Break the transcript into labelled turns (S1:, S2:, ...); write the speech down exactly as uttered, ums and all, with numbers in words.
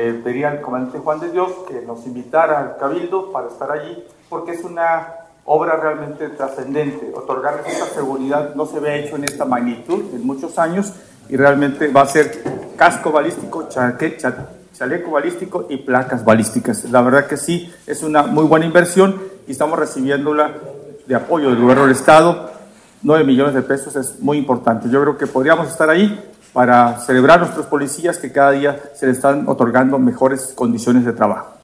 S1: le pediría al comandante Juan de Dios que nos invitara al Cabildo para estar allí, porque es una obra realmente trascendente. Otorgarles esta seguridad no se había hecho en esta magnitud en muchos años, y realmente va a ser casco balístico, chaque, chaleco balístico y placas balísticas. La verdad que sí, es una muy buena inversión y estamos recibiéndola de apoyo del gobierno del Estado. nueve millones de pesos es muy importante. Yo creo que podríamos estar ahí para celebrar a nuestros policías que cada día se les están otorgando mejores condiciones de trabajo.